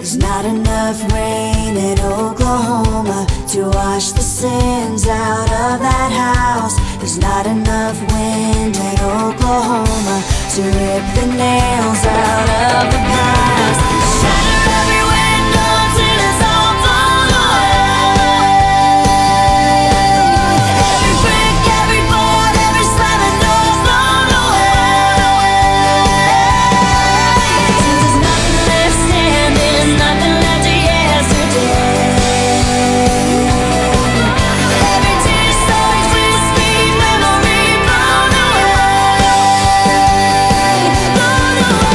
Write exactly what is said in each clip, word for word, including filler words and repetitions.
There's not enough rain in Oklahoma to wash the sins out of that house. There's not enough wind in Oklahoma to rip the nails out of the past. Shatter every window till it's all blown away. Every brick, every board, every slamming door blown away. There's nothing left standing, nothing left to yesterday. Every tear soaked with sweet memory blown away, blown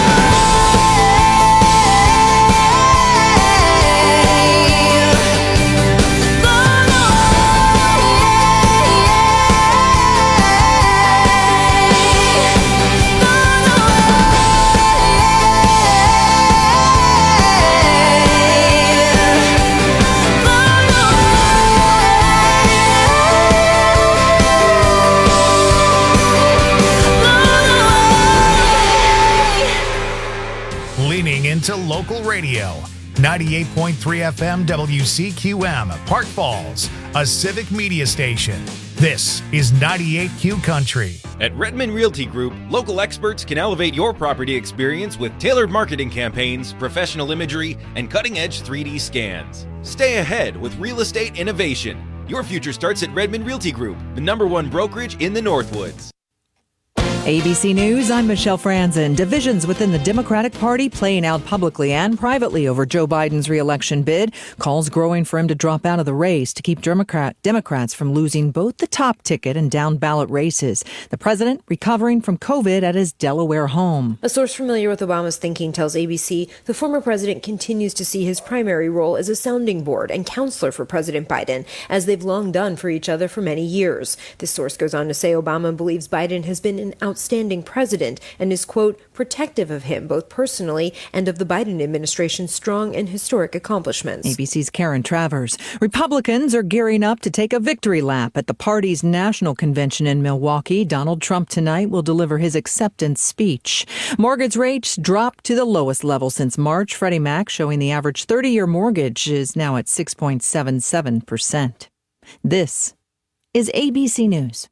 Leaning into local radio. ninety-eight point three F M W C Q M, Park Falls, a civic media station. This is ninety-eight Q Country. At Redmond Realty Group, local experts can elevate your property experience with tailored marketing campaigns, professional imagery, and cutting-edge three D scans. Stay ahead with real estate innovation. Your future starts at Redmond Realty Group, the number one brokerage in the Northwoods. A B C News, I'm Michelle Franzen. Divisions within the Democratic Party playing out publicly and privately over Joe Biden's re-election bid. Calls growing for him to drop out of the race to keep Democrat, Democrats from losing both the top ticket and down ballot races. The president recovering from COVID at his Delaware home. A source familiar with Obama's thinking tells A B C the former president continues to see his primary role as a sounding board and counselor for President Biden, as they've long done for each other for many years. This source goes on to say Obama believes Biden has been an outstanding president and is, quote, protective of him both personally and of the Biden administration's strong and historic accomplishments. A B C's Karen Travers. Republicans are gearing up to take a victory lap at the party's national convention in Milwaukee. Donald Trump tonight will deliver his acceptance speech. Mortgage rates dropped to the lowest level since March. Freddie Mac showing the average thirty-year mortgage is now at six point seven seven percent. This is A B C News.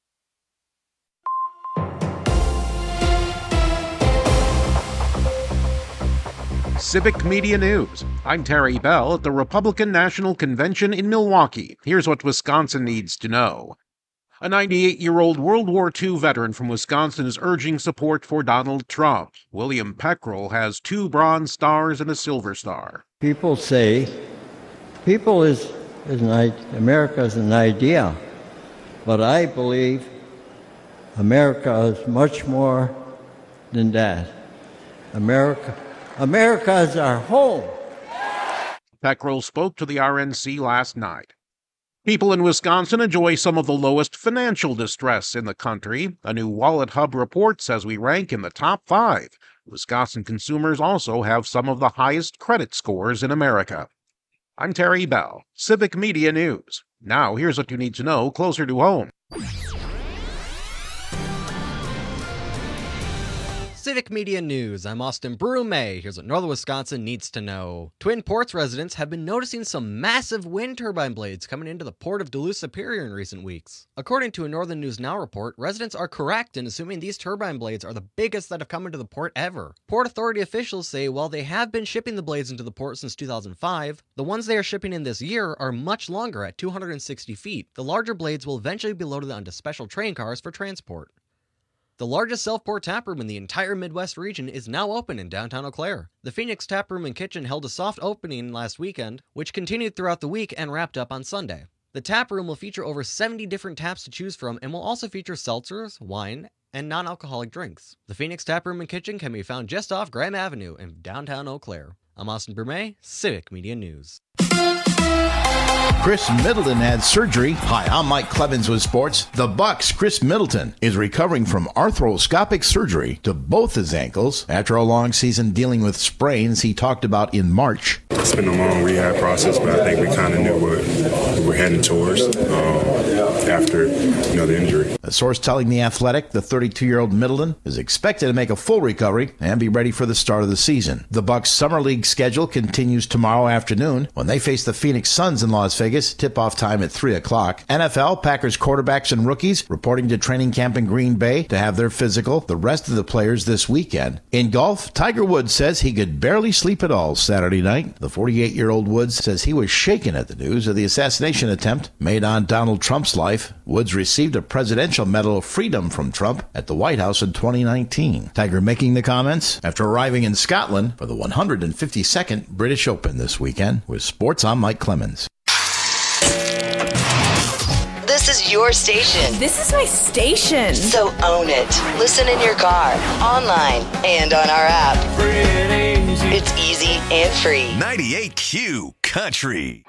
Civic Media News. I'm Terry Bell at the Republican National Convention in Milwaukee. Here's what Wisconsin needs to know. A ninety-eight-year-old World War Two veteran from Wisconsin is urging support for Donald Trump. William Peckrell has two Bronze Stars and a Silver Star. People say, people is, is an, America is an idea, but I believe America is much more than that. America... America is our home. Peckrell spoke to the R N C last night. People in Wisconsin enjoy some of the lowest financial distress in the country. A new Wallet Hub report says we rank in the top five. Wisconsin consumers also have some of the highest credit scores in America. I'm Terry Bell, Civic Media News. Now here's what you need to know closer to home. Civic Media News, I'm Austin Brume. Here's what Northern Wisconsin needs to know. Twin Ports residents have been noticing some massive wind turbine blades coming into the port of Duluth Superior in recent weeks. According to a Northern News Now report, residents are correct in assuming these turbine blades are the biggest that have come into the port ever. Port Authority officials say while they have been shipping the blades into the port since two thousand five, the ones they are shipping in this year are much longer at two hundred sixty feet. The larger blades will eventually be loaded onto special train cars for transport. The largest self-pour taproom in the entire Midwest region is now open in downtown Eau Claire. The Phoenix Taproom and Kitchen held a soft opening last weekend, which continued throughout the week and wrapped up on Sunday. The taproom will feature over seventy different taps to choose from and will also feature seltzers, wine, and non-alcoholic drinks. The Phoenix Taproom and Kitchen can be found just off Graham Avenue in downtown Eau Claire. I'm Austin Brume, Civic Media News. Chris Middleton had surgery. Hi, I'm Mike Clevens with sports. The Bucks' Chris Middleton is recovering from arthroscopic surgery to both his ankles after a long season dealing with sprains he talked about in March. It's been a long rehab process, but I think we kind of knew what we were heading towards. Um, after, you know, the injury. A source telling The Athletic the thirty-two-year-old Middleton is expected to make a full recovery and be ready for the start of the season. The Bucks' Summer League schedule continues tomorrow afternoon when they face the Phoenix Suns in Las Vegas, tip-off time at three o'clock. N F L, Packers quarterbacks and rookies reporting to training camp in Green Bay to have their physical. The rest of the players this weekend. In golf, Tiger Woods says he could barely sleep at all Saturday night. The forty-eight-year-old Woods says he was shaken at the news of the assassination attempt made on Donald Trump's life. Woods received a Presidential Medal of Freedom from Trump at the White House in twenty nineteen. Tiger making the comments after arriving in Scotland for the one hundred fifty-second British Open this weekend. With sports, I'm Mike Clemens. This is your station. This is my station. So own it. Listen in your car, online, and on our app. Free and easy. It's easy and free. ninety-eight Q Country.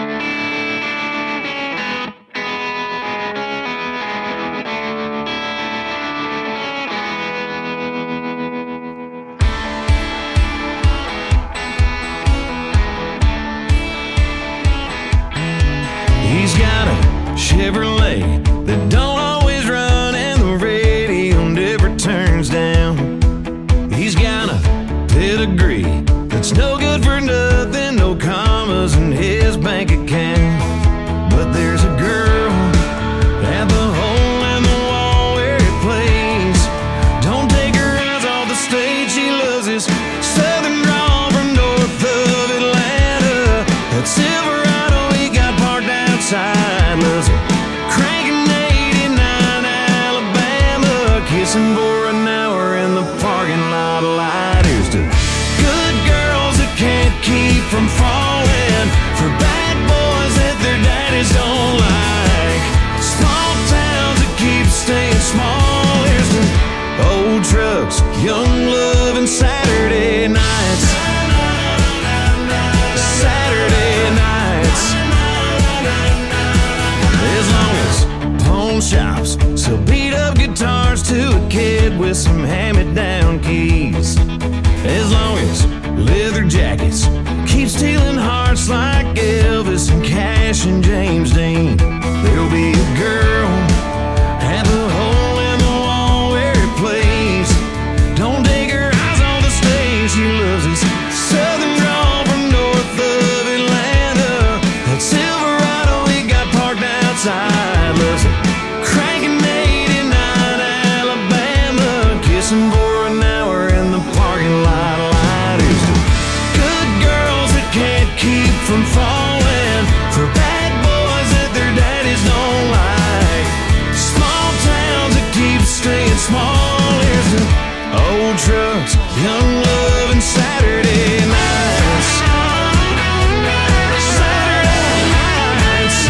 He's got a Chevrolet that don't always run and the radio never turns down. He's got a pedigree that's no good for nothing, no commas in his bank account. But there's a girl at the hole in the wall where he plays. Don't take her eyes off the stage, she loves his southern drawl from north of Atlanta. That Silverado he got parked outside, loves it. Cranking eighty-nine Alabama, kissing for an hour in the parking lot light. Here's to good girls that can't keep from falling, for bad boys that their daddies don't like, small towns that keep staying small. Here's to old trucks, young love, and Saturday nights. Saturday nights. As long as pawn shops sell beat up guitars to a kid with some hand-me-down keys, as long as leather jackets keep stealing hearts like Elvis and Cash and James Dean, there'll be a girl at the hole in the wall where he plays. Don't take her eyes on the stage, she loves his southern drawl from north of Atlanta. That Silverado he got parked outside, loves it. Cranking eighty-nine Alabama, kissing for an hour in the parking lot light. Here's to good girls that can't keep from falling, for bad boys that their daddies don't like, small towns that keep staying small. Here's to old trucks, young love, and Saturday nights. Saturday nights.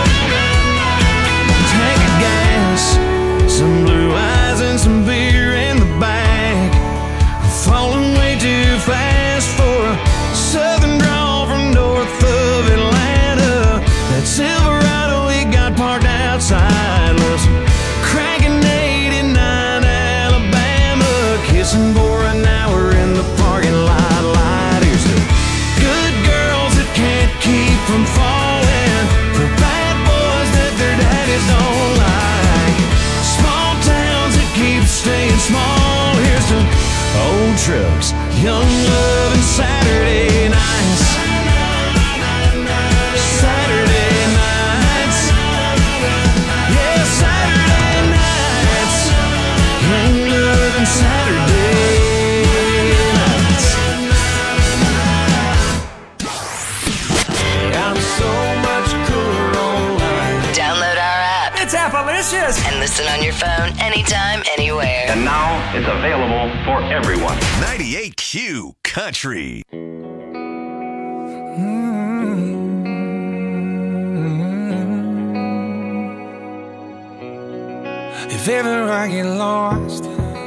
Tank of gas, some blue eyes and some beer in the back. Falling way too fast for a southern drawl from north of Atlanta. That Silverado he got parked outside, loves cranking eighty-nine Alabama, kissing for an hour in the parking lot light. Here's to good girls that can't keep from falling, for bad boys that their daddies don't like, small towns that keep staying small. Here's to old trucks, young love, and Saturday nights. Saturday nights. Yeah, Saturday nights. Young love and Saturday nights. I'm so much cooler online. Download our app. It's Appalicious. And listen on your phone anytime, anywhere. And now it's available for everyone. ninety-eight Q Country. If ever I get lost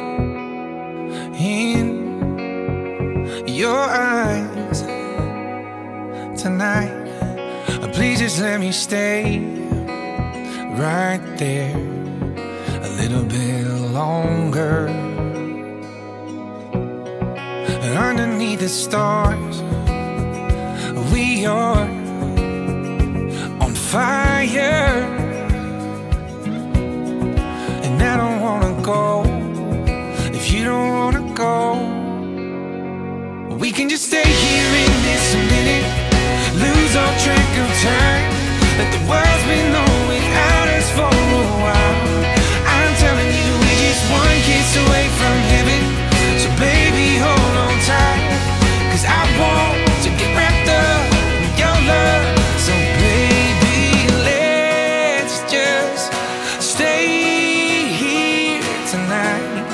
in your eyes tonight, please just let me stay right there a little bit longer. Underneath the stars, we are on fire I don't wanna go. If you don't wanna go, we can just stay here in this minute, lose all track of time. Let the world's been on without us for a while. I'm telling you, we're just one kiss away from heaven. So baby, hold on tight, 'cause I want to get wrapped up in your love. So baby, let's just stay here tonight.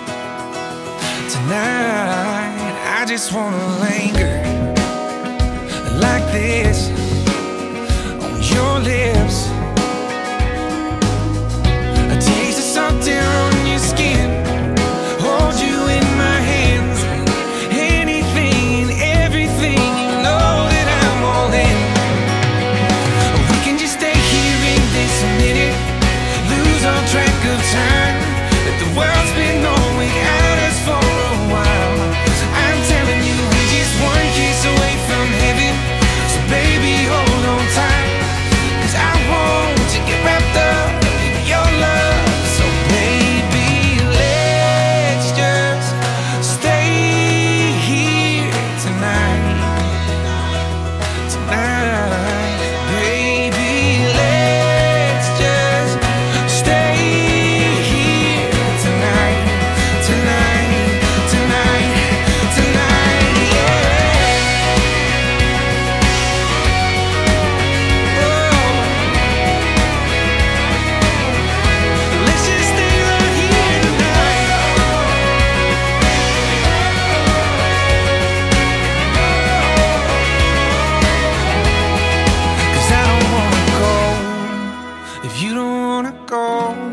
Tonight, I just wanna linger like this on your lips. A taste of salt air on your skin, hold you in my hands. Anything and everything, you know that I'm all in. We can just stay here in this minute, lose all track of time. Let the world spin on without us for a while. I'm telling you, we're just one kiss away from heaven. So baby, hold on tight, 'cause I want to get wrapped up in your love. So baby, let's just stay here tonight. Tonight, baby, let's just stay here tonight. Tonight, tonight, tonight, yeah. Oh, let's just stay right here tonight. 'Cause I don't wanna go. If you don't wanna go,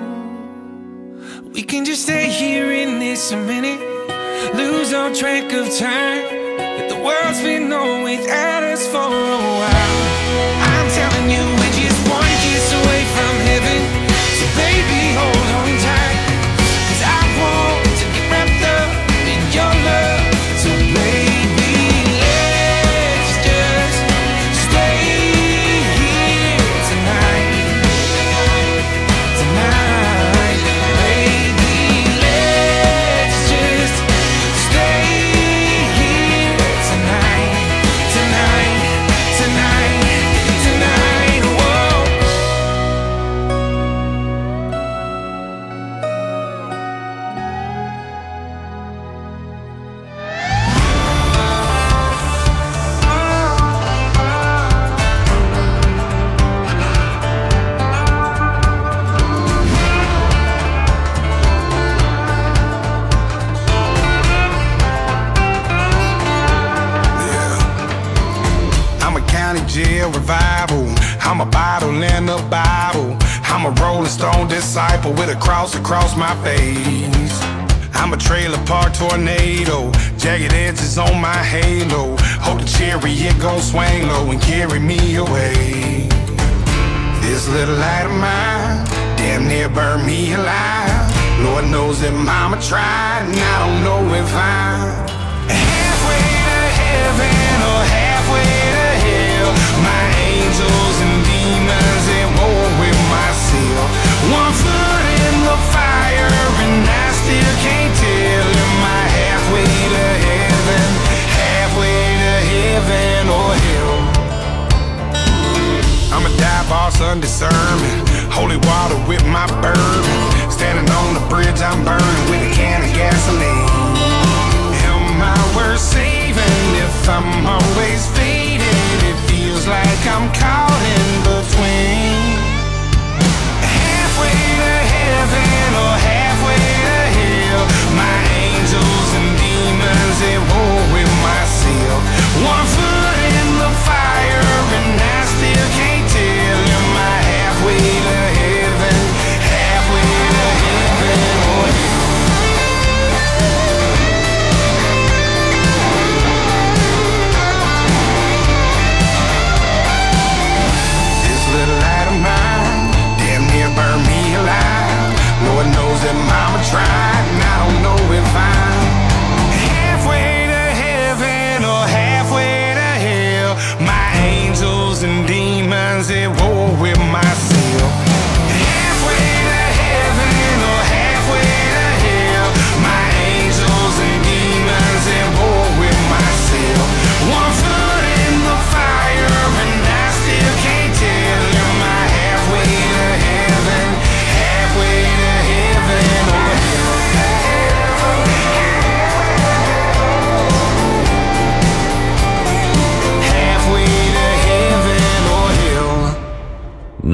we can just stay here in this a minute, lose all track of time. Let the world spin on without us for a while. I'm telling you, we're just one kiss away from heaven. So baby, hold on tight, 'cause I want to get wrapped up in your love. So baby, let's just stay here tonight. Tonight, baby, let's just stay here tonight. Tonight, tonight, tonight, whoa. I'm a county jail revival. I'm a bottle and a Bible. I'm a rolling stone disciple with a cross across my face. I'm a trailer park tornado, jagged edges on my halo. Hope the chariot gon' swing low and carry me away. This little light of mine damn near burned me alive. Lord knows that mama tried, and I don't know if I'm halfway to heaven or halfway to hell. My angels and demons at war with myself. One foot in the fire and I still can't tell. Am I halfway to heaven, halfway to heaven or hell? I'm a dive boss undiscernment, holy water with my bourbon. Standing on the bridge I'm burning with a can of gasoline. Am I worth saving if I'm always fading? It feels like I'm caught in between. Halfway to heaven or halfway to hell. My angels and demons at war with myself. One foot in the fire and I still can't tell. Am I halfway to heaven, halfway to heaven or hell? This little light of mine damn near burned me alive. Lord knows that mama tried, and I don't know if I'm halfway to heaven or halfway to hell. My angels and demons at war with myself. Halfway to heaven or halfway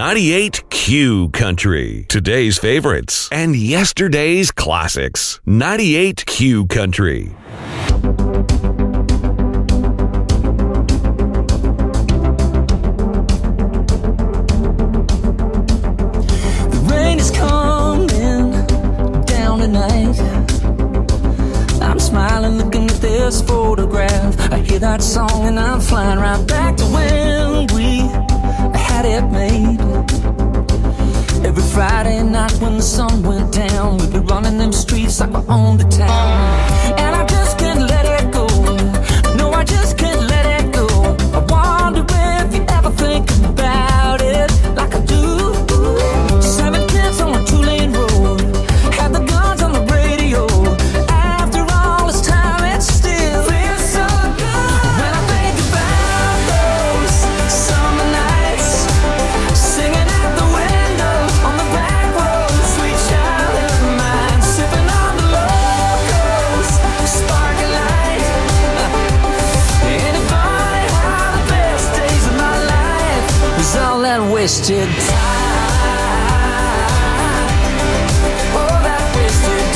ninety-eight Q Country. Today's favorites and yesterday's classics. ninety-eight Q Country. The rain is coming down tonight. I'm smiling looking at this photograph. I hear that song and I'm flying right back to when we had it made. Every Friday night when the sun went down, we'd be running them streets like we owned the town. And I just can't let it go. No, I just can't let it go. I wonder if you ever think about it like I do. Seven kids on a two-lane road, had the guns on the radio. After all this time, it still feels so good. When I think about those summer nights, singing out the window on the back road, sweet child of mine, sipping on the locals, sparkling light. Ain't it funny how the best days of my life was all that wasted time? All that wasted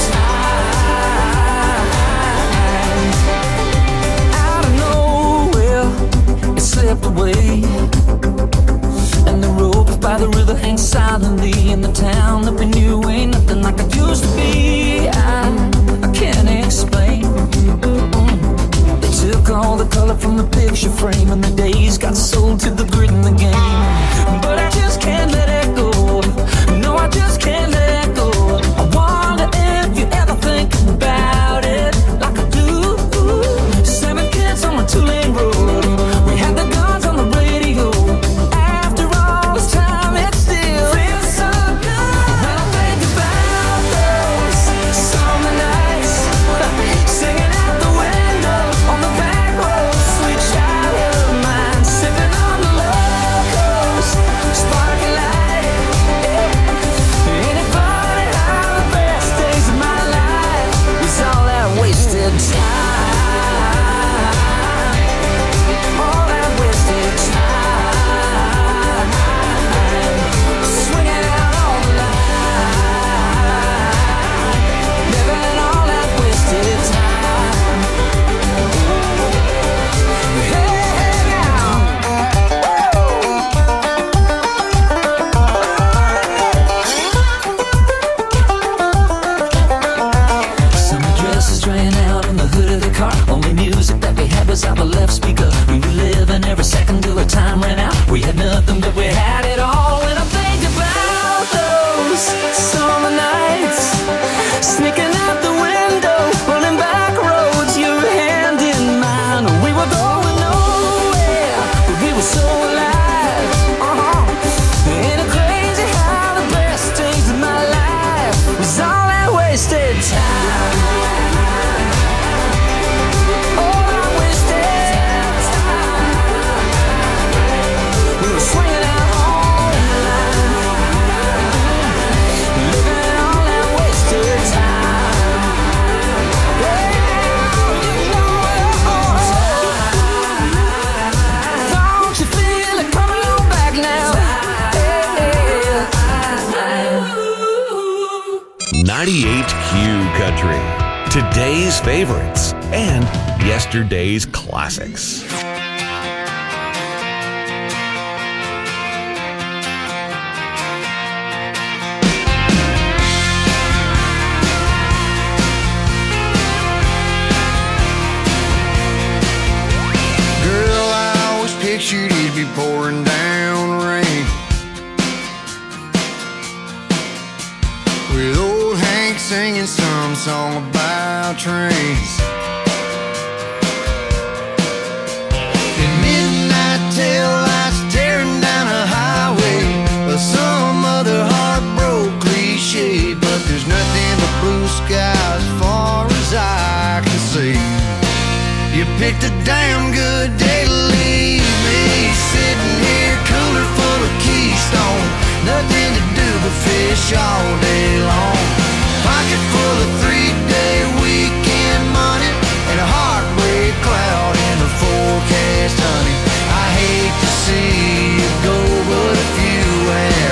time. Out of nowhere, it slipped away, and the rope by the river hangs silently in the town that we knew ain't nothing like it used to be. I, I can't explain. Mm. They took all the color from the picture frame, and the days got sold to the grit in the game. But I just can't let it go. No, I just can't let it go. I wonder if you ever think about it like I do. Seven kids on a two-lane road, we had the guns on the radio. After all this time, it still feels so good. When I think about those summer nights, singing out the window on the back road, sweet child of mine, sipping on the locals, sparkling light. Ain't it funny how the best days of my life was all that wasted time? All that wasted time. Swinging out on the line, living all that wasted time. Hey, now. Summer dresses drying out in the hood of the car. Only music that we had was out the left speaker. We were living every second till our time ran out. We had nothing, but we had it all. And I think about those summer nights, sneaking out the window, running back roads, your hand in mine. We were going nowhere, but we were so alive. Uh-huh. Ain't it crazy how the best days of my life was all that wasted time? All that wasted time. We were swinging out on the line, living all that wasted time. Yeah, you know it. Don't you feel it coming on back now? ninety-eight Q Country. Today's favorites and yesterday's classics. Girl, I always pictured it'd be pouring down rain, with old Hank singing some song about trains. And midnight tail lights tearing down a highway, or some other heartbroken cliche. But there's nothing but blue sky as far as I can see. You picked a damn good day to leave me, sitting here cooler full of Keystone. Nothing to do but fish all day long. Pocket full of three-day weekend money, and a heartbreak cloud in the forecast, honey. I hate to see you go, but if you had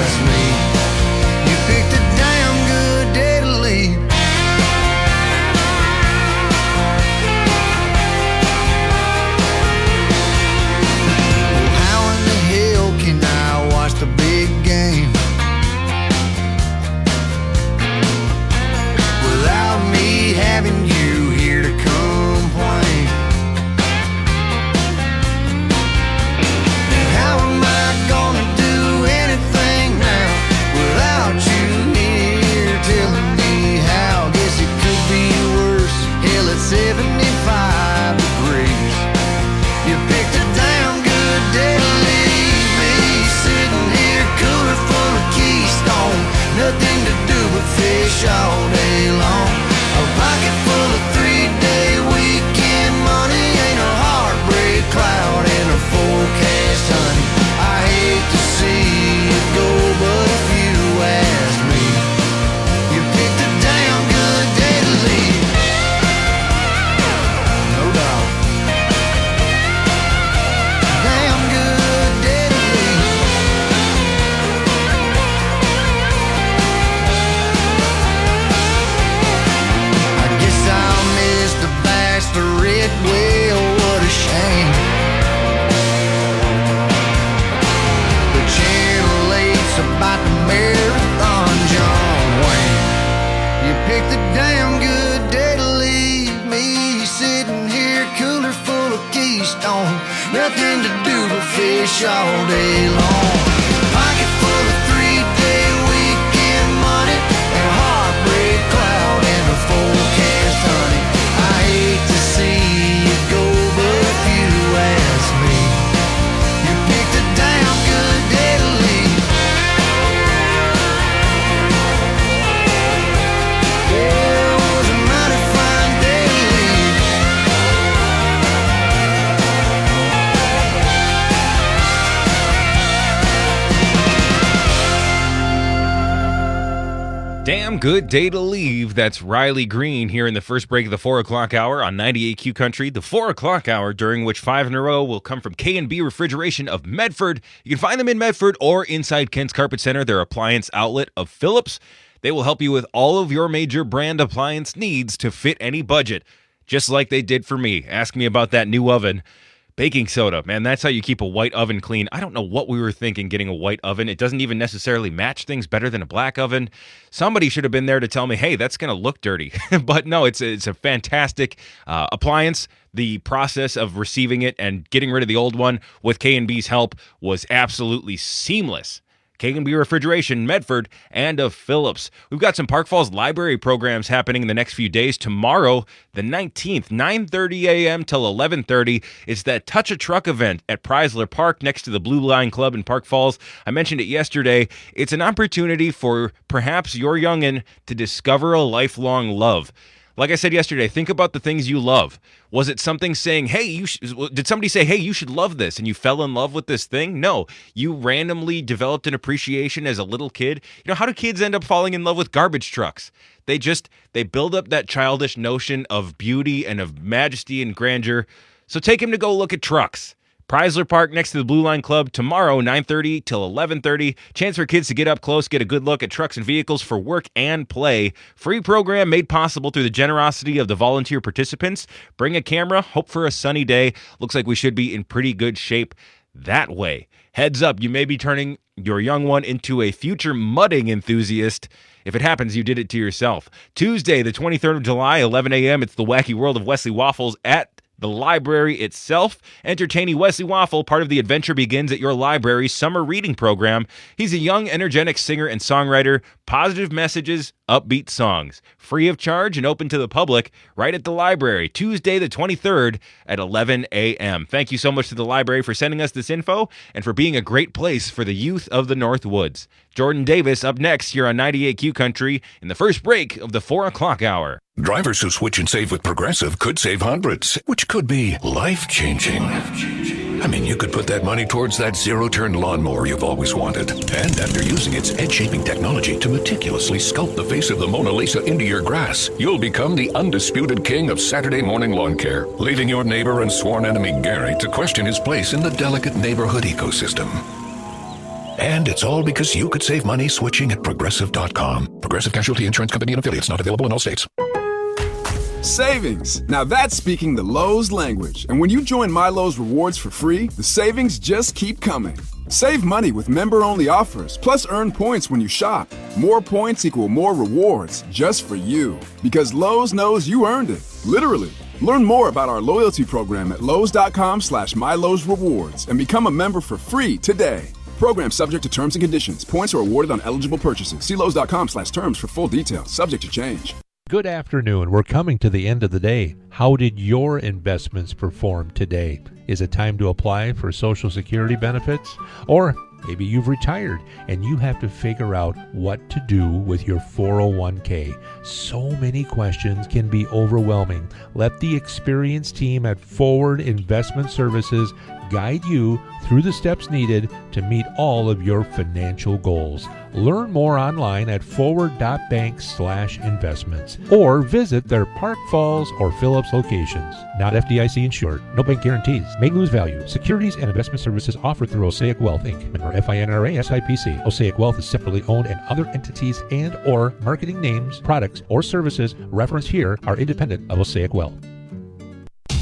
stone. Nothing to do but fish all day long. Pocket full of three-day weekend money and a heartbreak cloud in the forecast, honey. I hate to see you go, but if you ask me, you picked a damn good day to leave. Yeah, it was a mighty fine day to leave. Damn good day to leave. That's Riley Green here in the first break of the four o'clock hour on ninety-eight Q Country. The four o'clock hour, during which five in a row will come from K and B Refrigeration of Medford. You can find them in Medford or inside Kent's Carpet Center, their appliance outlet of Phillips. They will help you with all of your major brand appliance needs to fit any budget, just like they did for me. Ask me about that new oven. Baking soda, man, that's how you keep a white oven clean. I don't know what we were thinking getting a white oven. It doesn't even necessarily match things better than a black oven. Somebody should have been there to tell me, hey, that's going to look dirty. But no, it's a, it's a fantastic uh, appliance. The process of receiving it and getting rid of the old one with K and B's help was absolutely seamless. K and B Refrigeration, Medford, and of Phillips. We've got some Park Falls Library programs happening in the next few days. Tomorrow, the nineteenth, nine thirty a.m. till eleven thirty, is that Touch a Truck event at Preisler Park next to the Blue Line Club in Park Falls. I mentioned it yesterday. It's an opportunity for perhaps your youngin' to discover a lifelong love. Like I said yesterday, think about the things you love. Was it something saying, hey, you sh- did somebody say, hey, you should love this, and you fell in love with this thing? No, you randomly developed an appreciation as a little kid. You know, how do kids end up falling in love with garbage trucks? They just, they build up that childish notion of beauty and of majesty and grandeur. So take him to go look at trucks. Preisler Park next to the Blue Line Club tomorrow, nine thirty till eleven thirty. Chance for kids to get up close, get a good look at trucks and vehicles for work and play. Free program made possible through the generosity of the volunteer participants. Bring a camera, hope for a sunny day. Looks like we should be in pretty good shape that way. Heads up, you may be turning your young one into a future mudding enthusiast. If it happens, you did it to yourself. Tuesday, the twenty-third of July, eleven a.m., it's the Wacky World of Wesley Waffles at the library itself. Entertaining Wesley Waffle, part of the Adventure Begins at Your Library summer reading program. He's a young, energetic singer and songwriter. Positive messages, upbeat songs. Free of charge and open to the public right at the library. Tuesday the twenty-third at eleven a.m. Thank you so much to the library for sending us this info and for being a great place for the youth of the North Woods. Jordan Davis up next here on ninety-eight Q Country in the first break of the four o'clock hour. Drivers who switch and save with Progressive could save hundreds, which could be life-changing. I mean, you could put that money towards that zero-turn lawnmower you've always wanted. And after using its edge-shaping technology to meticulously sculpt the face of the Mona Lisa into your grass, you'll become the undisputed king of Saturday morning lawn care, leaving your neighbor and sworn enemy Gary to question his place in the delicate neighborhood ecosystem. And it's all because you could save money switching at Progressive dot com. Progressive Casualty Insurance Company and affiliates, not available in all states. Savings. Now that's speaking the Lowe's language. And when you join My Lowe's Rewards for free, the savings just keep coming. Save money with member-only offers, plus earn points when you shop. More points equal more rewards, just for you. Because Lowe's knows you earned it. Literally. Learn more about our loyalty program at Lowe's.com slash My Lowe's Rewards and become a member for free today. Program subject to terms and conditions. Points are awarded on eligible purchases. See Lowe's.com slash terms for full details. Subject to change. Good afternoon. We're coming to the end of the day. How did your investments perform today? Is it time to apply for Social Security benefits? Or maybe you've retired and you have to figure out what to do with your four oh one k. So many questions can be overwhelming. Let the experienced team at Forward Investment Services guide you through the steps needed to meet all of your financial goals. Learn more online at forward.bank slash investments or visit their Park Falls or Phillips locations. Not F D I C insured. No bank guarantees. May lose value. Securities and investment services offered through Osaic Wealth, Incorporated. Member F I N R A S I P C. Osaic Wealth is separately owned, and other entities and or marketing names, products, or services referenced here are independent of Osaic Wealth.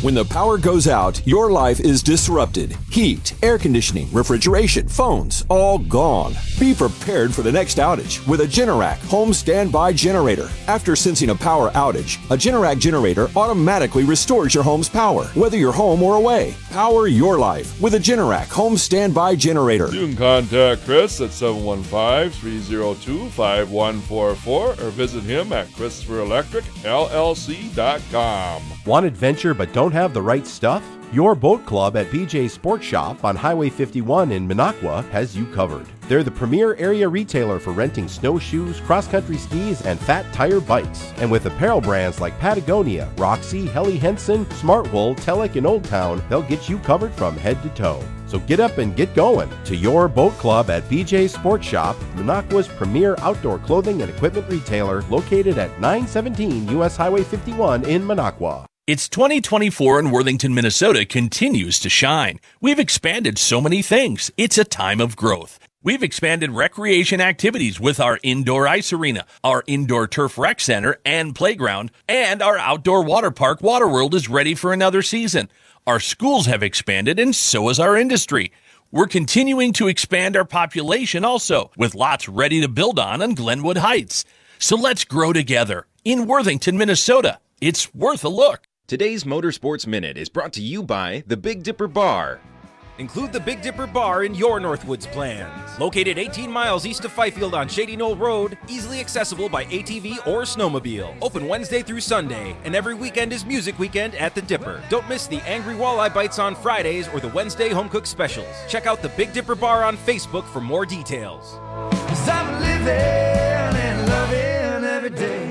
When the power goes out, your life is disrupted. Heat, air conditioning, refrigeration, phones, all gone. Be prepared for the next outage with a Generac home standby generator. After sensing a power outage, a Generac generator automatically restores your home's power, whether you're home or away. Power your life with a Generac home standby generator. You can contact Chris at seven one five, three oh two, five one four four or visit him at Christopher Electric L L C dot com. Want adventure but don't have the right stuff? Your boat club at B J Sports Shop on Highway fifty-one in Minocqua has you covered. They're the premier area retailer for renting snowshoes, cross-country skis, and fat tire bikes. And with apparel brands like Patagonia, Roxy, Helly Hansen, Smartwool, Telek, and Old Town, they'll get you covered from head to toe. So get up and get going to your boat club at B J Sports Shop, Minocqua's premier outdoor clothing and equipment retailer, located at nine seventeen U S Highway fifty-one in Minocqua. It's twenty twenty-four and Worthington, Minnesota continues to shine. We've expanded so many things. It's a time of growth. We've expanded recreation activities with our indoor ice arena, our indoor turf rec center and playground, and our outdoor water park, Waterworld, is ready for another season. Our schools have expanded, and so has our industry. We're continuing to expand our population also, with lots ready to build on on Glenwood Heights. So let's grow together. In Worthington, Minnesota, it's worth a look. Today's Motorsports Minute is brought to you by the Big Dipper Bar. Include the Big Dipper Bar in your Northwoods plans. Located eighteen miles east of Fifield on Shady Knoll Road, easily accessible by A T V or snowmobile. Open Wednesday through Sunday, and every weekend is Music Weekend at the Dipper. Don't miss the Angry Walleye Bites on Fridays or the Wednesday Home Cook Specials. Check out the Big Dipper Bar on Facebook for more details. 'Cause I'm living and loving every day.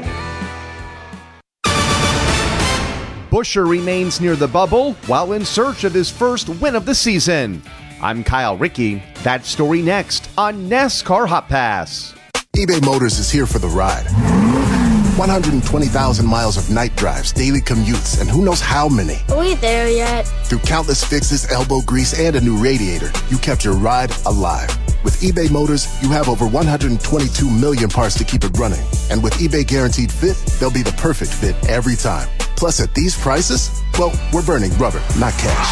Buescher remains near the bubble while in search of his first win of the season. I'm Kyle Rickey. That story next on NASCAR Hot Pass. eBay Motors is here for the ride. one hundred twenty thousand miles of night drives, daily commutes, and who knows how many. Are we there yet? Through countless fixes, elbow grease, and a new radiator, you kept your ride alive. With eBay Motors, you have over one hundred twenty-two million parts to keep it running. And with eBay Guaranteed Fit, they'll be the perfect fit every time. Plus, at these prices, well, we're burning rubber, not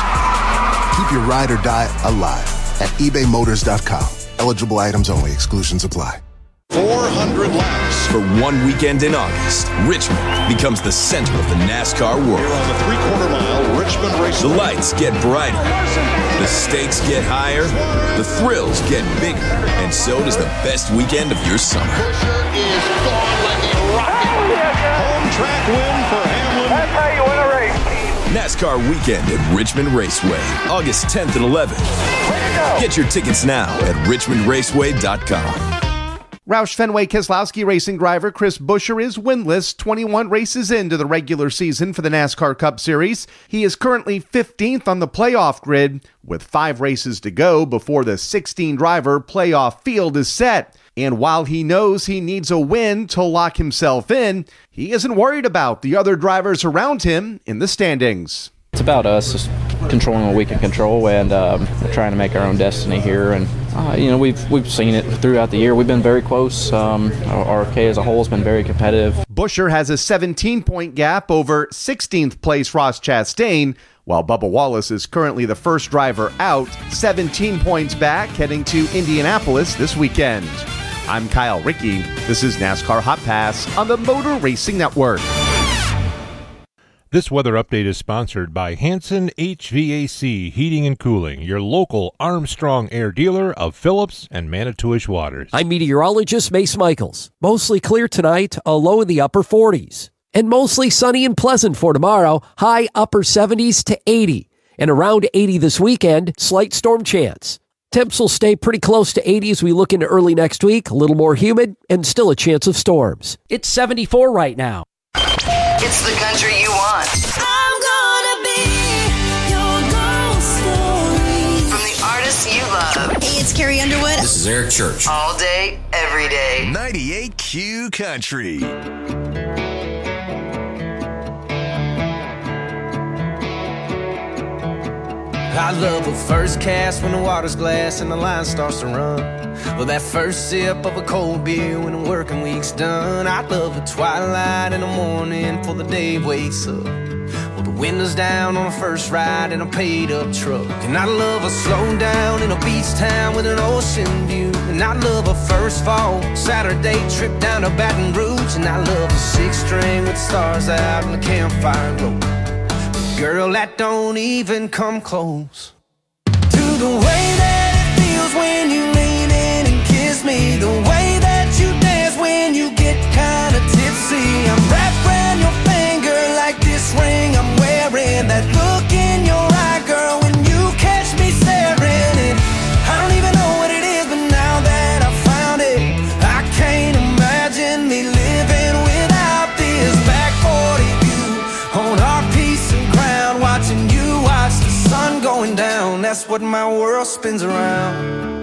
cash. Keep your ride or die alive at ebay motors dot com. Eligible items only. Exclusions apply. four hundred laps. For one weekend in August, Richmond becomes the center of the NASCAR world. Here on the three-quarter mile, Richmond Raceway. The lights get brighter, the stakes get higher, the thrills get bigger, and so does the best weekend of your summer. Buescher is gone like a rocket. Oh, yeah, Home track win for Hamlin. that's how you win a race. NASCAR weekend at Richmond Raceway, August tenth and eleventh. Get your tickets now at richmond raceway dot com. Roush Fenway Keselowski racing driver Chris Buescher is winless twenty-one races into the regular season for the NASCAR Cup Series. He is currently fifteenth on the playoff grid, with five races to go before the sixteen-driver playoff field is set. And while he knows he needs a win to lock himself in, he isn't worried about the other drivers around him in the standings. It's about us just controlling what we can control, and um, we're trying to make our own destiny here. And uh, you know, we've we've seen it throughout the year. We've been very close. Um, our R F K as a whole has been very competitive. Buescher has a seventeen-point gap over sixteenth place Ross Chastain, while Bubba Wallace is currently the first driver out, seventeen points back, heading to Indianapolis this weekend. I'm Kyle Rickey. This is NASCAR Hot Pass on the Motor Racing Network. This weather update is sponsored by Hanson H V A C Heating and Cooling, your local Armstrong Air dealer of Phillips and Manitowish waters. I'm meteorologist Mace Michaels. Mostly clear tonight, a low in the upper forties. And mostly sunny and pleasant for tomorrow, high upper seventies to eighty. And around eighty this weekend, slight storm chance. Temps will stay pretty close to eighty as we look into early next week, a little more humid, and still a chance of storms. It's seventy-four right now. It's the country you want. I'm gonna be your ghost story. From the artists you love. Hey, it's Carrie Underwood. This is Eric Church. All day, every day. ninety-eight Q Country. I love a first cast when the water's glass and the line starts to run. Well, that first sip of a cold beer when the working week's done. I love a twilight in the morning before the day wakes up. Well, the Windows down on a first ride in a paid-up truck. And I'd love a slow down in a beach town with an ocean view. And I'd love a first fall Saturday trip down to Baton Rouge. And I'd love a six-string with stars out and a campfire glow. But girl, that don't even come close to the way that it feels when you lean in and kiss me. The way that you dance when you get kinda tipsy. I'm wrapped around your finger like this ring I'm wearing. That look in your eye, girl, when you catch me staring. And I don't even know what it is, but now that I found it, I can't imagine me living without this. Back forty view on our piece of ground, watching you watch the sun going down. That's what my world spins around.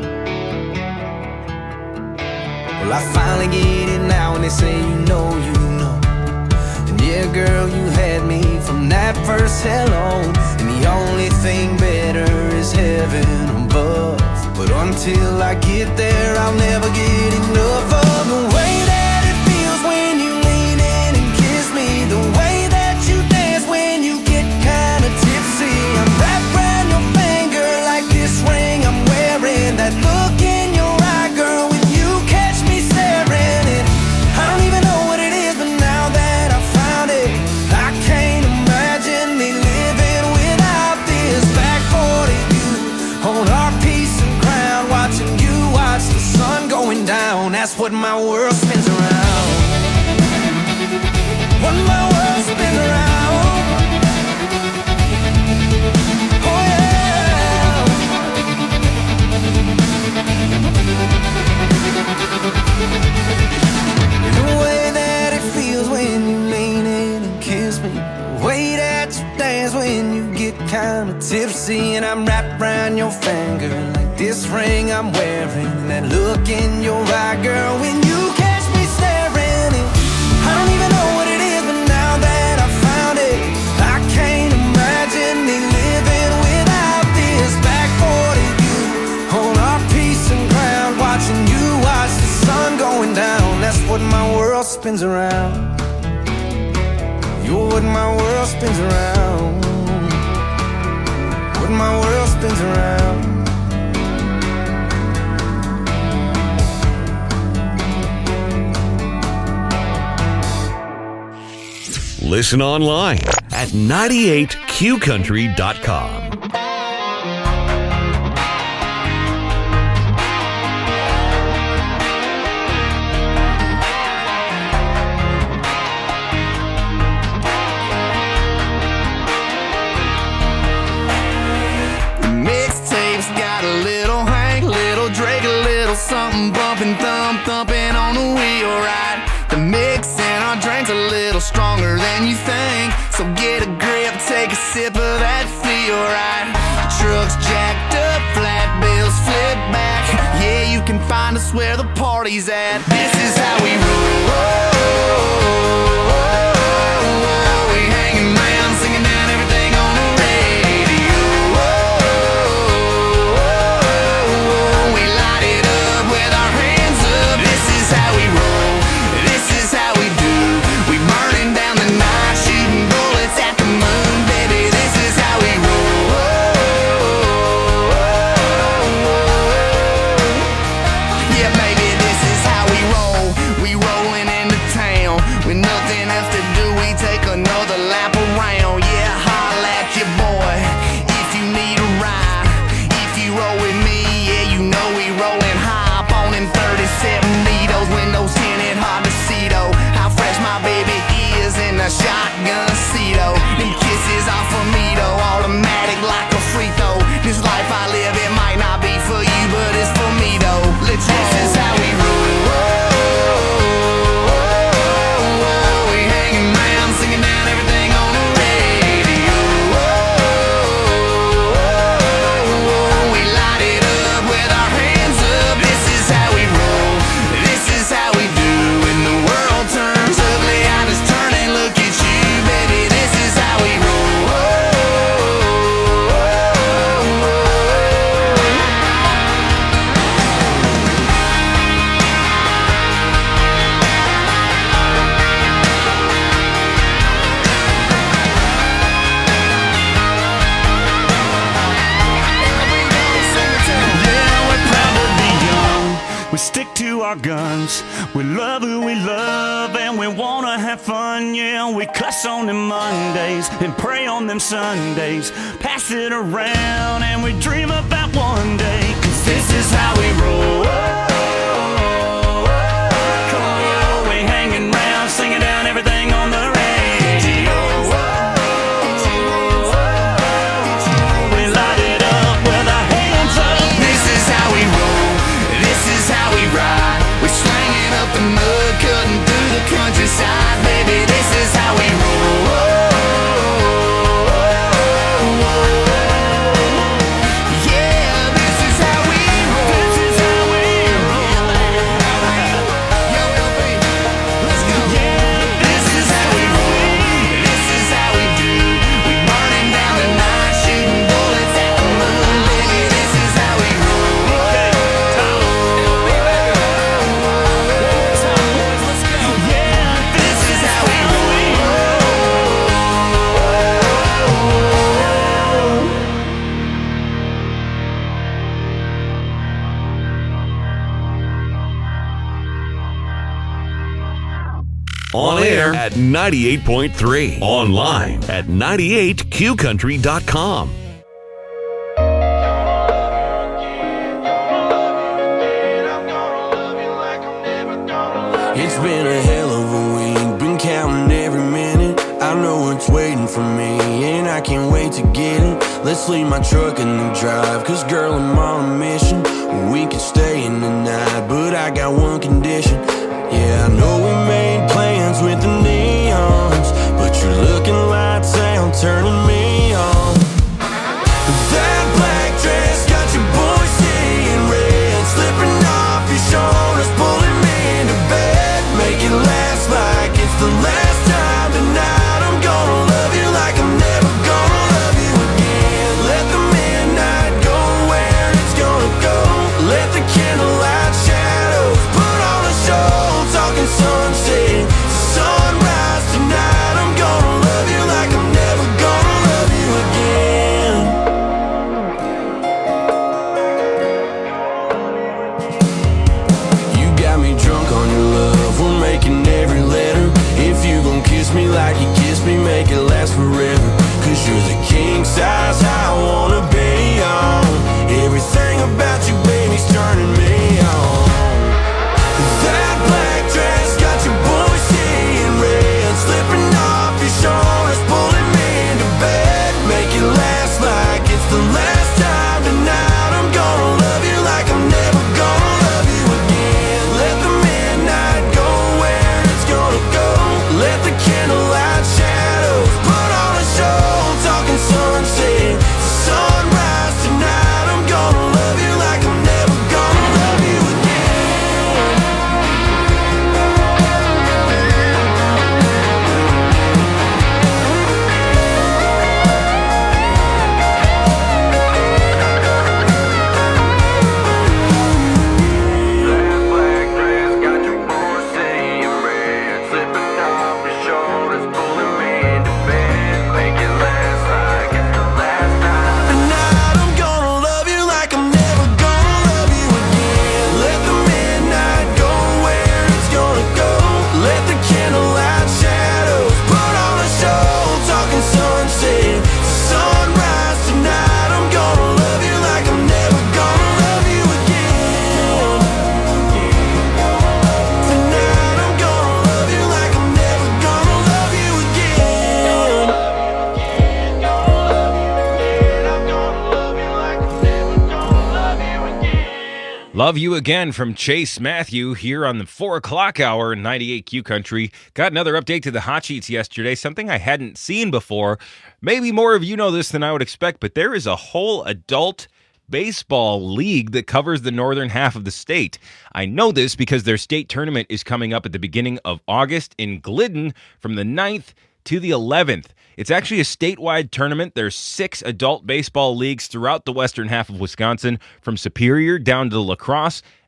Well, I finally get it now, and they say you know, you know. And yeah, girl, you had me from that first hello. And the only thing better is heaven above. But until I get there, I'll never get enough of the way that it feels when you lean in and kiss me. The way that you dance when you get kinda tipsy. I'm wrapped around your finger like this ring I'm wearing. That look in your eye, girl, when you catch me staring. And I don't even know what it is, but now that I found it, I can't imagine me living without this. Back forty view on our piece of ground, watching you watch the sun going down. That's what my world spins around. What my world spins around. Oh yeah. The way that it feels when you lean in and kiss me. The way that you dance when you get kinda tipsy. And I'm wrapped around your finger like this ring I'm wearing. And that look in your eye, girl, when you catch me staring. And I don't even know what it is, but now that I found it, I can't imagine me living without this. Back forty view on our piece of ground, watching you watch the sun going down. That's what my world spins around. You're what my world spins around. What my world spins around. Listen online at ninety-eight q country dot com. Mixtapes got a little Hank, little Drake, a little something bumping, thump, thumping on the wheel, right? The mix in our drinks a little stronger than you think. So get a grip, take a sip of that feel, right? Trucks jacked up, flat bills flip back. Yeah, you can find us where the party's at. This is how we roll. We hanging around, singing down everything on the radio. We light it up with our hands up. This is how we roll. This is how we do. We burning down the night, shooting bullets at the moon, baby. This is how we roll. Yeah, baby, this is how we roll. We rolling into We stick to our guns. We love who we love and we wanna have fun. Yeah, we cuss on them Mondays and pray on them Sundays. Pass it around and we dream about one day. Cause this is how we roll. Come on, we hanging round, singing down everything on the radio. We light it up with our hands up. This is how we roll. This is how we ride. We're slanging up the mud, cutting through the countryside. Baby, this is how we roll. Yeah, this is how we roll. This is how we roll. Yo, yo, baby, let's go. Yeah, this is how we roll. This is how we do. We burning down the night, shooting bullets at the moon. Baby, this is how we roll. On air at ninety-eight point three. Online at ninety-eight q country dot com. It's been a hell of a week, been counting every minute. I know it's waiting for me, and I can't wait to get it. Let's leave my truck in the drive, cause girl, I'm on a mission. We can stay in the night, but I got one condition. Yeah, I know we made plans with the neons, but your looking lights out, turning me on. That black dress got your boy seeing red, slipping off your shoulders, pulling me into bed. Make it last like it's the last time tonight. I'm gonna love you like I'm never gonna love you again. Let the midnight go where it's gonna go. Let the candlelight shadows put on a show. Talking sunset, sunrise tonight. I'm gonna love you like I'm never gonna love you again. You got me drunk on your love, we're making every letter. If you gon' kiss me like you kissed me, make it last forever. Cause you're the king size I wanna be on. Everything about you, baby's turning me on. That black dress got your boy seeing red, slipping off your shoulders, pulling me into bed. Make it last like it's the last time tonight. I'm gonna love you like I'm never gonna love you again. Let the midnight go where it's gonna go. Let the candlelight shadows put on a show. Talking sunset, sunrise tonight. I'm gonna love you like I'm never gonna love you again. That black dress got your boy seeing red, slipping off your shoulders, pulling me into bed. Make it last like it's the last time. Tonight I'm gonna love you like I'm never gonna love you again. Let the midnight go where it's gonna go. Let the candlelight shadows put on a show. Talking sunset, sunrise tonight. I'm gonna love you like I'm never gonna love you again. Tonight I'm gonna love you like I'm never gonna love you again. Love You Again from Chase Matthew here on the four o'clock hour, ninety-eight Q Country. Got another update to the hot sheets yesterday, something I hadn't seen before. Maybe more of you know this than I would expect, but there is a whole adult baseball league that covers the northern half of the state. I know this because their state tournament is coming up at the beginning of August in Glidden from the ninth to the eleventh. It's actually a statewide tournament. There's six adult baseball leagues throughout the western half of Wisconsin, from Superior down to La Crosse,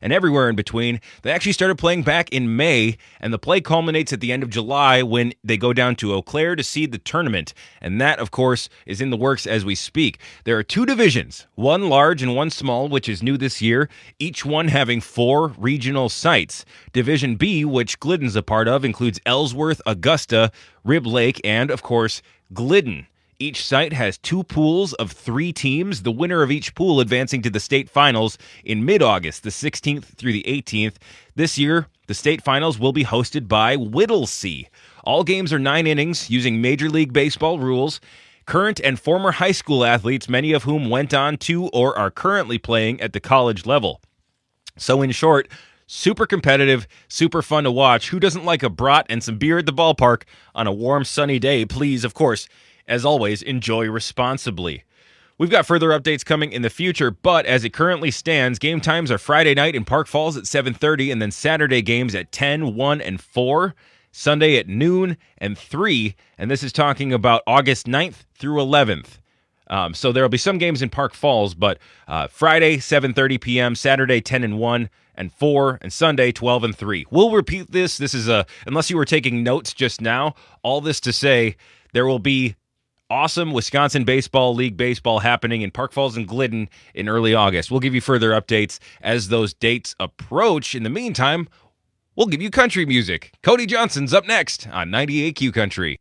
and everywhere in between. They actually started playing back in May, and the play culminates at the end of July when they go down to Eau Claire to seed the tournament. And that, of course, is in the works as we speak. There are two divisions, one large and one small, which is new this year, each one having four regional sites. Division B, which Glidden's a part of, includes Ellsworth, Augusta, Rib Lake, and, of course, Glidden. Each site has two pools of three teams, the winner of each pool advancing to the state finals in mid-August, the sixteenth through the eighteenth. This year, the state finals will be hosted by Whittlesea. All games are nine innings using Major League Baseball rules. Current and former high school athletes, many of whom went on to or are currently playing at the college level. So in short, super competitive, super fun to watch. Who doesn't like a brat and some beer at the ballpark on a warm, sunny day? Please, of course, as always, enjoy responsibly. We've got further updates coming in the future, but as it currently stands, game times are Friday night in Park Falls at seven thirty, and then Saturday games at ten, one, and four, Sunday at noon and three, and this is talking about August ninth through eleventh. Um, so there will be some games in Park Falls, but uh, Friday, seven thirty p.m., Saturday, ten and one, and four, and Sunday, twelve and three. We'll repeat this. This is a, unless you were taking notes just now, all this to say there will be awesome Wisconsin Baseball League baseball happening in Park Falls and Glidden in early August. We'll give you further updates as those dates approach. In the meantime, we'll give you country music. Cody Johnson's up next on ninety-eight Q Country.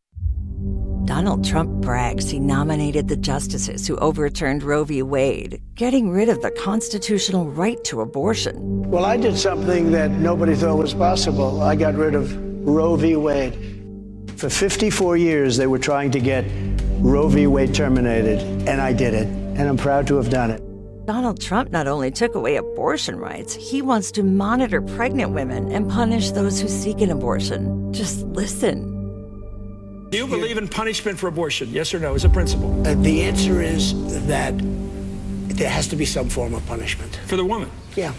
Donald Trump brags he nominated the justices who overturned Roe v. Wade, getting rid of the constitutional right to abortion. Well, I did something that nobody thought was possible. I got rid of Roe v. Wade. For fifty-four years, they were trying to get Roe v. Wade terminated, and I did it, and I'm proud to have done it. Donald Trump not only took away abortion rights, he wants to monitor pregnant women and punish those who seek an abortion. Just listen. Do you believe in punishment for abortion? Yes or no, as a principle? Uh, the answer is that there has to be some form of punishment. For the woman? Yeah.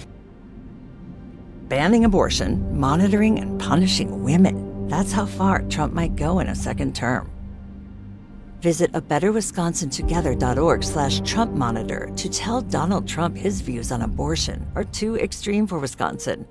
Banning abortion, monitoring and punishing women. That's how far Trump might go in a second term. Visit a better wisconsin together dot org slash Trump monitor to tell Donald Trump his views on abortion are too extreme for Wisconsin.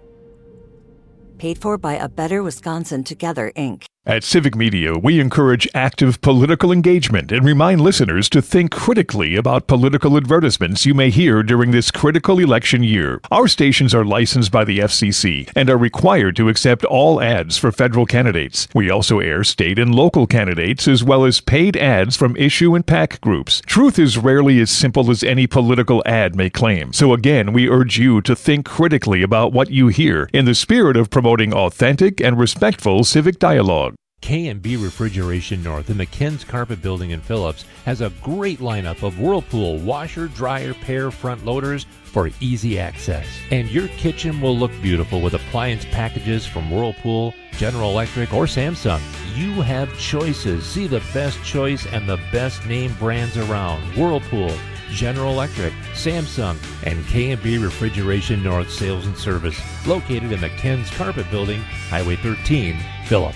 Paid for by A Better Wisconsin Together, Incorporated. At Civic Media, we encourage active political engagement and remind listeners to think critically about political advertisements you may hear during this critical election year. Our stations are licensed by the F C C and are required to accept all ads for federal candidates. We also air state and local candidates as well as paid ads from issue and PAC groups. Truth is rarely as simple as any political ad may claim. So again, we urge you to think critically about what you hear in the spirit of promoting authentic and respectful civic dialogue. K and B Refrigeration North in the Ken's Carpet Building in Phillips has a great lineup of Whirlpool washer, dryer, pair front loaders for easy access. And your kitchen will look beautiful with appliance packages from Whirlpool, General Electric, or Samsung. You have choices. See the best choice and the best name brands around. Whirlpool, General Electric, Samsung, and K and B Refrigeration North Sales and Service, located in the Ken's Carpet Building, Highway thirteen, Phillips.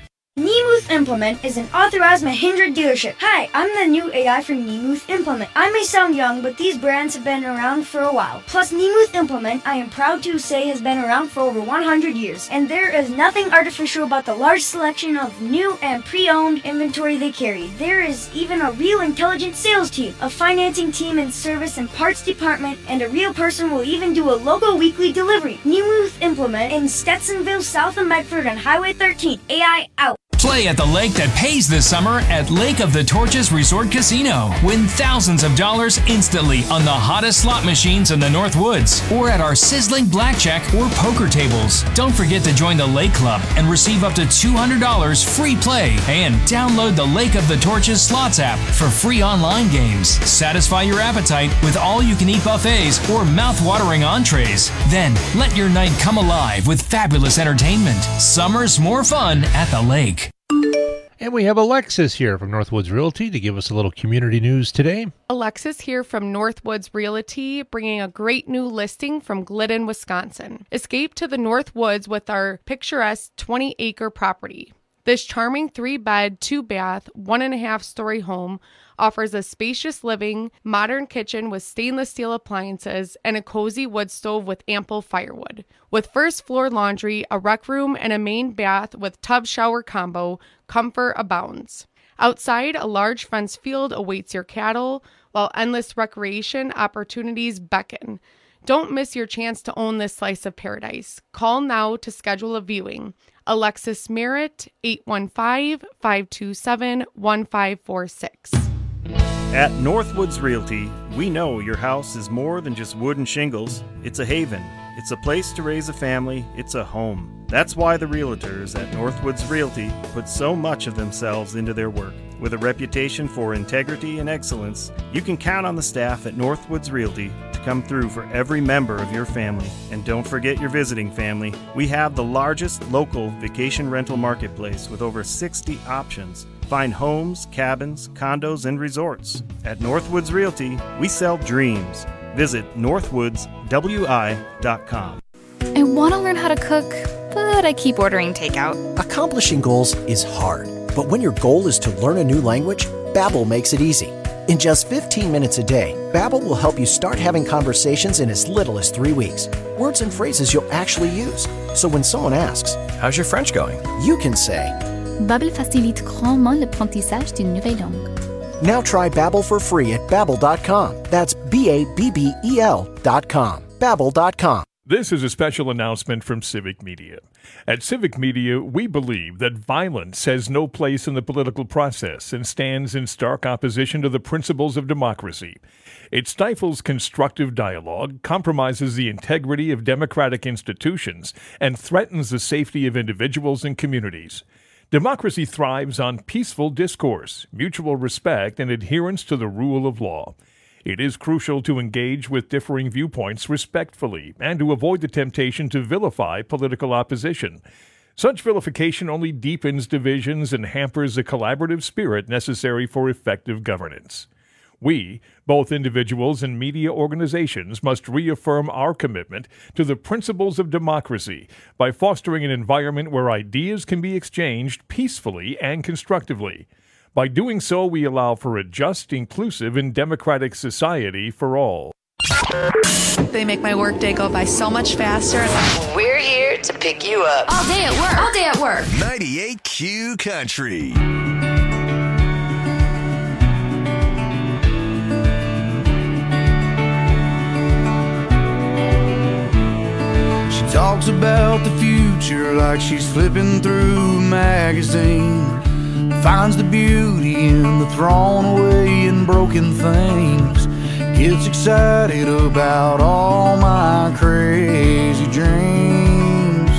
Nemuth Implement is an authorized Mahindra dealership. Hi, I'm the new A I from Nemuth Implement. I may sound young, but these brands have been around for a while. Plus, Nemuth Implement, I am proud to say, has been around for over one hundred years. And there is nothing artificial about the large selection of new and pre-owned inventory they carry. There is even a real intelligent sales team, a financing team and service and parts department, and a real person will even do a logo weekly delivery. Nemuth Implement in Stetsonville, south of Medford on Highway thirteen. A I out. Play at the lake that pays this summer at Lake of the Torches Resort Casino. Win thousands of dollars instantly on the hottest slot machines in the North Woods or at our sizzling blackjack or poker tables. Don't forget to join the Lake Club and receive up to two hundred dollars free play and download the Lake of the Torches Slots app for free online games. Satisfy your appetite with all-you-can-eat buffets or mouth-watering entrees. Then let your night come alive with fabulous entertainment. Summer's more fun at the lake. And we have Alexis here from Northwoods Realty to give us a little community news today. Alexis here from Northwoods Realty, bringing a great new listing from Glidden, Wisconsin. Escape to the Northwoods with our picturesque twenty-acre property. This charming three-bed, two-bath, one-and-a-half-story home offers a spacious living, modern kitchen with stainless steel appliances, and a cozy wood stove with ample firewood. With first-floor laundry, a rec room, and a main bath with tub-shower combo, comfort abounds. Outside, a large fenced field awaits your cattle, while endless recreation opportunities beckon. Don't miss your chance to own this slice of paradise. Call now to schedule a viewing. Alexis Merritt, eight one five, five two seven, one five four six. At Northwoods Realty, we know your house is more than just wood and shingles. It's a haven. It's a place to raise a family. It's a home. That's why the realtors at Northwoods Realty put so much of themselves into their work. With a reputation for integrity and excellence, you can count on the staff at Northwoods Realty to come through for every member of your family. And don't forget your visiting family. We have the largest local vacation rental marketplace with over sixty options. Find homes, cabins, condos, and resorts. At Northwoods Realty, we sell dreams. Visit northwoods w i dot com. I want to learn how to cook, but I keep ordering takeout. Accomplishing goals is hard, but when your goal is to learn a new language, Babbel makes it easy. In just fifteen minutes a day, Babbel will help you start having conversations in as little as three weeks. Words and phrases you'll actually use. So when someone asks, "How's your French going?" you can say, Babbel facilite grandement l'apprentissage d'une nouvelle langue. Now try Babbel for free at babbel dot com. That's B A B B E L dot com. Babbel dot com. This is a special announcement from Civic Media. At Civic Media, we believe that violence has no place in the political process and stands in stark opposition to the principles of democracy. It stifles constructive dialogue, compromises the integrity of democratic institutions, and threatens the safety of individuals and communities. Democracy thrives on peaceful discourse, mutual respect, and adherence to the rule of law. It is crucial to engage with differing viewpoints respectfully and to avoid the temptation to vilify political opposition. Such vilification only deepens divisions and hampers the collaborative spirit necessary for effective governance. We, both individuals and media organizations, must reaffirm our commitment to the principles of democracy by fostering an environment where ideas can be exchanged peacefully and constructively. By doing so, we allow for a just, inclusive, and democratic society for all. They make my workday go by so much faster. We're here to pick you up. All day at work. All day at work. ninety-eight Q Country. Talks about the future like she's flipping through a magazine. Finds the beauty in the thrown away and broken things. Gets excited about all my crazy dreams.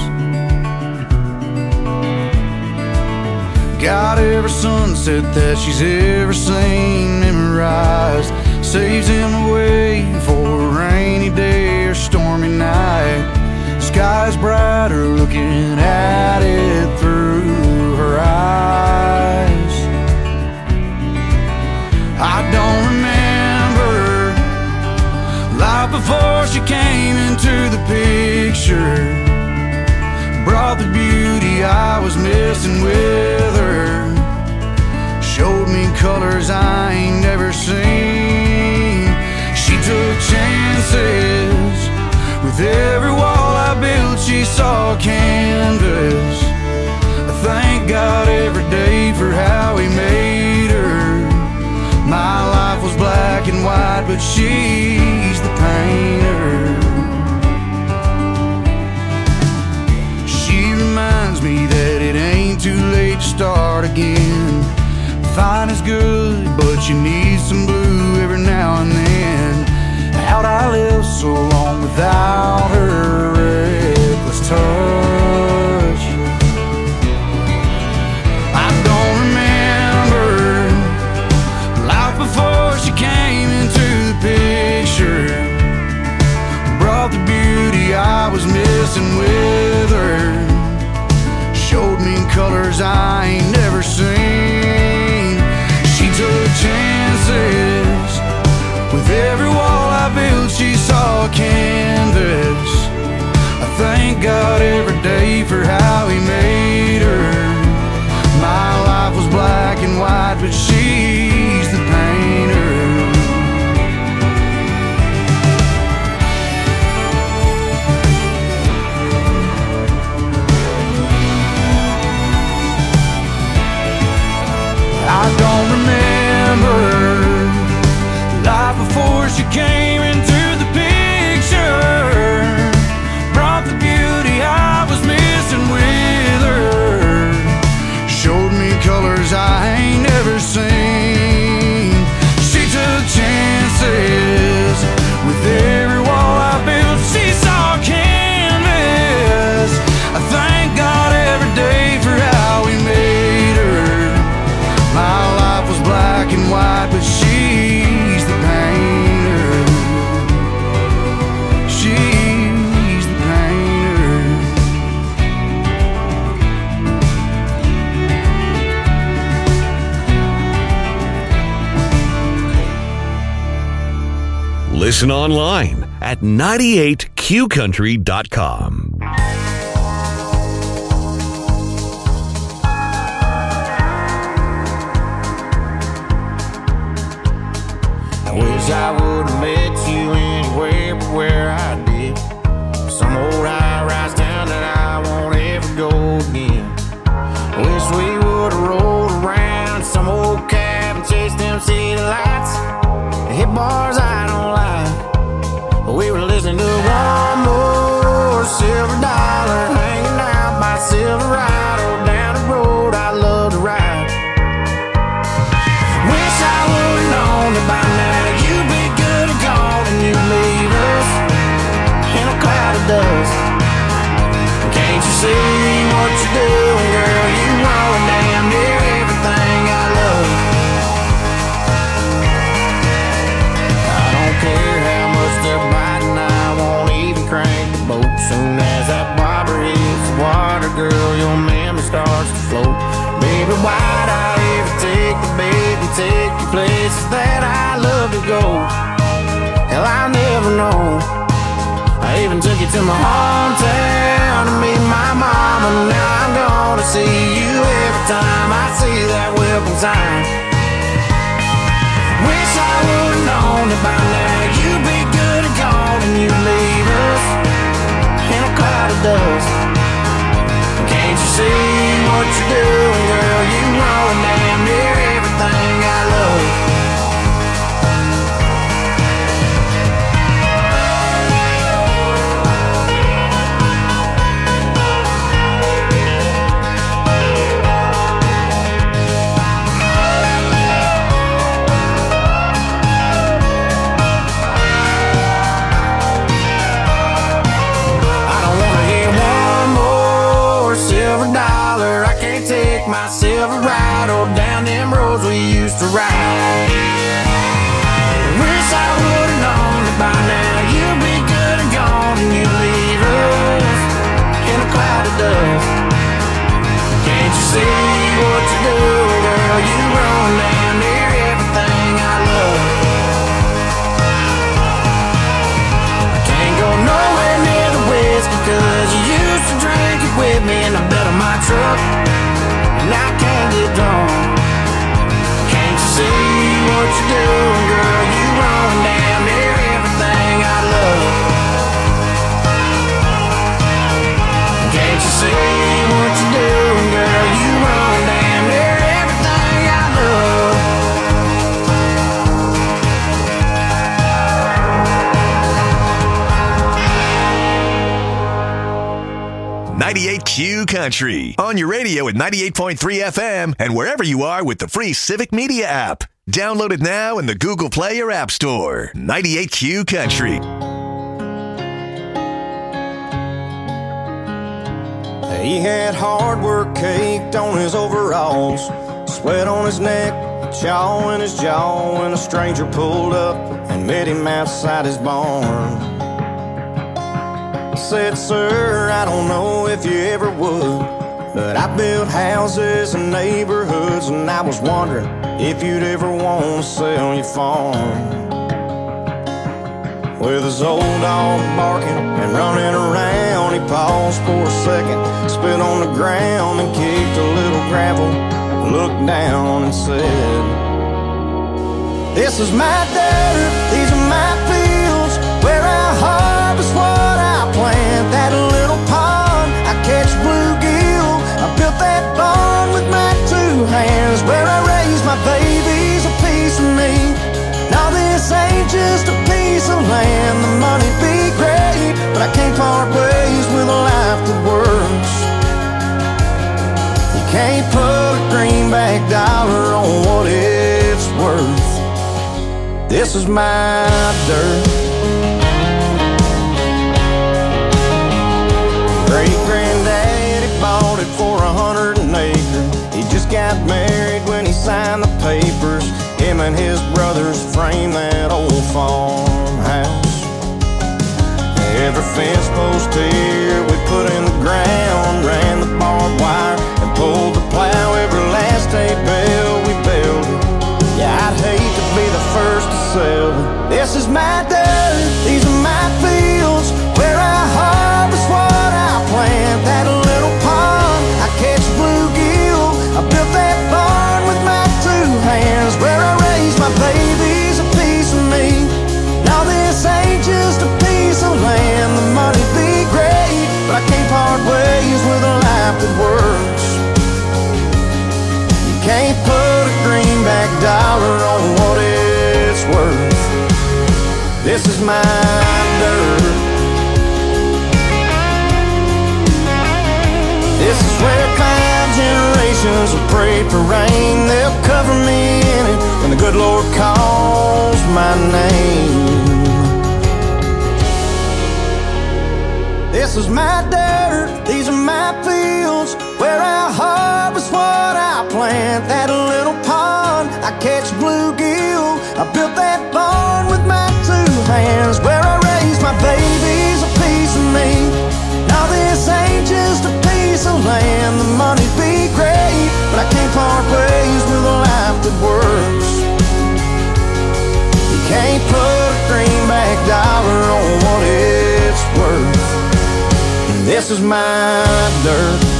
Got every sunset that she's ever seen memorized. Saves him away for a rainy day or stormy night. Sky's brighter looking at it through her eyes. I don't remember life before she came into the picture. Brought the beauty I was missing with her. Showed me colors I ain't never seen. She took chances. With every wall I built, she saw a canvas. I thank God every day for how He made her. My life was black and white, but she's the painter. She reminds me that it ain't too late to start again. Fine is good, but you need some blue every now and then. How'd I live so long without her reckless touch? I don't remember life before she came into the picture. Brought the beauty I was missing with her. Showed me colors I ain't never seen. She took chances. With every wall I built, she saw a canvas. I thank God every day for how He made her. she came into the picture, brought the beauty I was missing with her. Showed me colors I ain't never seen. She took chances with every wall I built. She saw canvas. I thank God every day for how we made her. My life was black and white, but she's the painter. She's the painter. Listen online at ninety-eight q country dot com. I wish I would've met you anywhere but where I did. Some old high-rise town that I won't ever go again. I wish we would've rolled around some old cab and chased them city lights. Hit bars I don't like, but we were listening to one more silver dollar, hanging out by Silverado down the road I love to ride. Wish I would've known that by now you'd be good and gone and you'd leave us in a cloud of dust. Can't you see what you're doing, girl? You ruin damn near everything I love. I don't care how much they're biting, I won't even crank the boat. Soon as that bobber hits the water, girl, your memory starts to float. Baby, why'd I ever take the bait and take you places that I love to go? Hell, I'll never know. I even took you to my hometown to meet my mama. Now I'm gonna see you every time I see that welcome sign. Wish I would've known that by now you'd be good and gone and you'd leave us in a cloud of dust. Can't you see what you're doing, girl? You ruin damn near everything I love. My Silverado down them roads we used to ride. Wish I would've known that by now you'd be good and gone and you'd leave us in a cloud of dust. Can't you see what you're doing, girl? You run down near everything I love. I can't go nowhere near the whiskey cause you used to drink it with me in the bed of my truck. And I can't get drunk. Can't you see what you're doing, girl? You run down near everything I love. Can't you see what you're doing, girl? You run down near everything I love. ninety-eight Q Country. On your radio at ninety-eight point three F M and wherever you are with the free Civic Media app. Download it now in the Google Play or App Store. ninety-eight Q Country. He had hard work caked on his overalls, sweat on his neck, chaw in his jaw, when a stranger pulled up and met him outside his barn. Said, sir, I don't know if you ever would, but I built houses and neighborhoods, and I was wondering if you'd ever want to sell your farm. With his old dog barking and running around, he paused for a second, spit on the ground and kicked a little gravel, looked down and said, this is my dirt, these are my fields, where I harvest what I plant. That little pond, I catch bluegill, I built that barn with my two hands, where I raise my babies, a piece of me. Now this ain't just a but I can't part ways with a life that works. You can't put a greenback dollar on what it's worth. This is my dirt. Great-granddaddy bought it for a hundred an acre. He just got married when he signed the papers. Him and his brothers framed that old farmhouse. Every fence post here we put in the ground, ran the barbed wire and pulled the plow. Every last hay bale we built it. Yeah, I'd hate to be the first to sell it. This is my dirt, these are my fields, where I harvest what I plant. That little pond, I catch bluegill. I built that barn with my two hands, where I raise my babies, a piece of me. Now this ain't just a piece of land. The money'd be great, but I can't part ways with a life that works. You can't put a greenback dollar on what it's worth. This is my dirt. This is where five generations have prayed for rain. They'll cover me in it when the good Lord calls my name. This is my dirt, these are my fields, where I harvest what I plant. That little pond, I catch bluegill. I built that barn with my two hands, where I raise my babies, a piece of me. Now this ain't just a piece of land. The money'd be great, but I can't part ways with a life that works. You can't put a greenback dollar on what it's worth. This is my dirt.